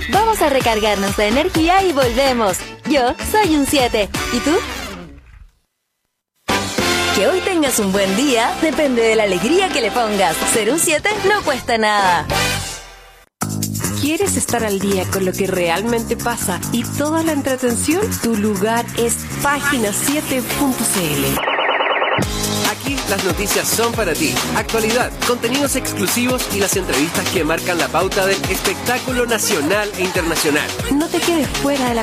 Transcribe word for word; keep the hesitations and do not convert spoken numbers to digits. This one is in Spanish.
Vamos a recargarnos de energía y volvemos. Yo soy un siete. ¿Y tú? Que hoy tengas un buen día depende de la alegría que le pongas. Ser un siete no cuesta nada. ¿Quieres estar al día con lo que realmente pasa y toda la entretención? Tu lugar es página siete punto c l. Aquí las noticias son para ti. Actualidad, contenidos exclusivos y las entrevistas que marcan la pauta del espectáculo nacional e internacional. No te quedes fuera de la